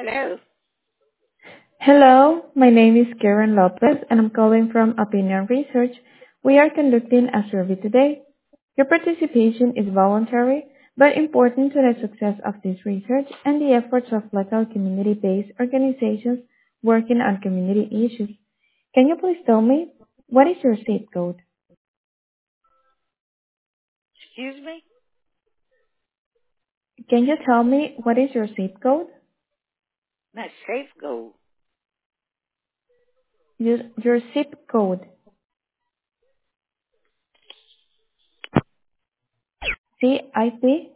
Hello. Hello, my name is Karen Lopez, and I'm calling from Opinion Research. We are conducting a survey today. Your participation is voluntary, but important to the success of this research and the efforts of local community-based organizations working on community issues. Can you please tell me, what is your zip code? Excuse me? Can you tell me what is your zip code? My safe go. Your zip code. ZIP?